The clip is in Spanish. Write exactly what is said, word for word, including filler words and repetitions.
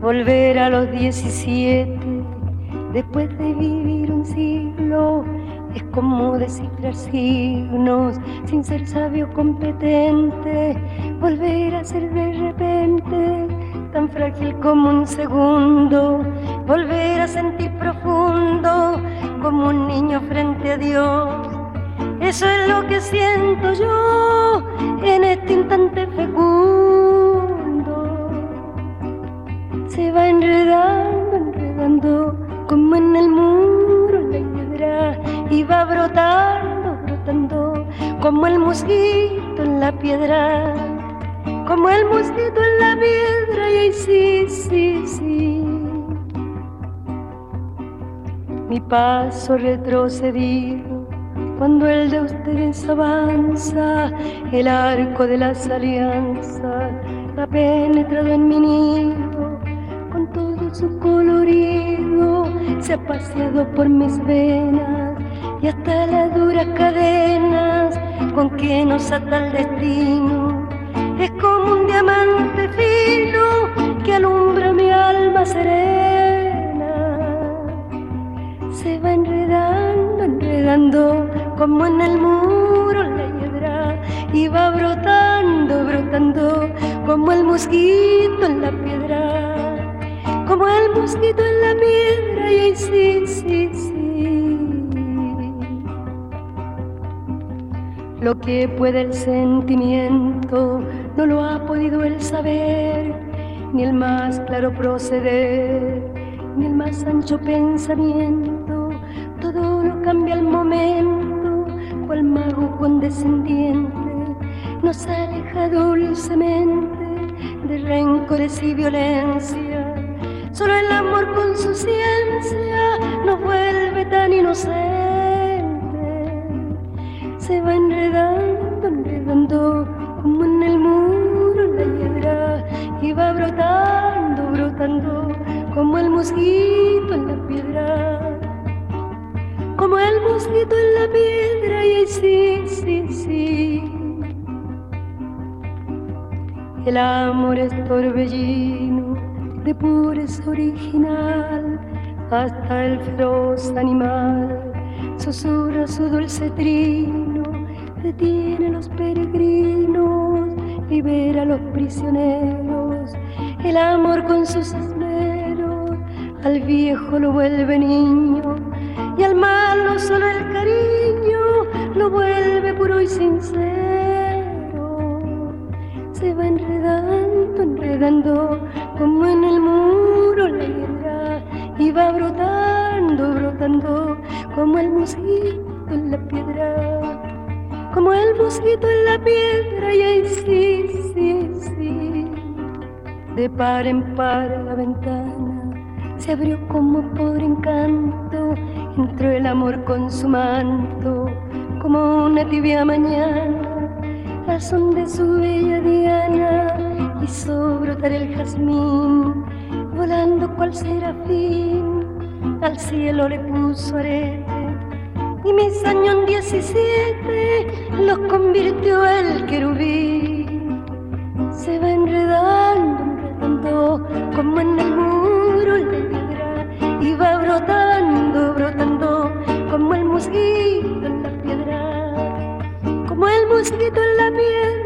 volver a los diecisiete, después de vivir un siglo, es como descifrar signos, sin ser sabio competente, volver a ser de repente, tan frágil como un segundo, volver a sentir profundo, como un niño frente a Dios. Eso es lo que siento yo en este instante fecundo. Se va enredando, enredando, como en el muro la hiedra, y va brotando, brotando, como el mosquito en la piedra, como el mosquito en la piedra, y ahí sí, sí, sí. Mi paso retrocedido, cuando el de ustedes avanza, el arco de las alianzas ha penetrado en mi nido, con todo su colorido, se ha paseado por mis venas, y hasta las duras cadenas con que nos ata el destino, es como un diamante fino que alumbra mi alma serena. Se va enredando, enredando, como en el muro la hiedra, y va brotando, brotando, como el mosquito en la piedra, como el mosquito en la piedra, y ahí sí, sí, sí. Lo que puede el sentimiento no lo ha podido el saber, ni el más claro proceder, ni el más ancho pensamiento. Todo lo cambia al momento, cual mago condescendiente nos aleja dulcemente de rencores y violencia. Solo el amor con su ciencia nos vuelve tan inocentes. Se va enredando, enredando, como en el muro la hiedra, y va brotando, brotando, como el mosquito en la piedra, como el mosquito en la piedra, y ahí sí, sí, sí. El amor es torbellino de pureza original, hasta el feroz animal susurra su dulce trino, detiene a los peregrinos, libera a los prisioneros. El amor con sus esmeros al viejo lo vuelve niño, y al malo solo el cariño lo vuelve puro y sincero. Se va enredando, enredando, como en el muro la hiedra, y va brotando, brotando, como el mosquito en la piedra, como el mosquito en la piedra, y ahí sí, sí, sí. De par en par la ventana se abrió como por encanto, entró el amor con su manto, como una tibia mañana, al son de su bella diana, hizo brotar el jazmín, volando cual serafín, al cielo le puso arete, y mis años en diecisiete los convirtió el querubín. Se va enredando, enredando, como en el muro la hiedra, y va brotando, brotando, como el mosquito en la piedra, como el mosquito en la piedra.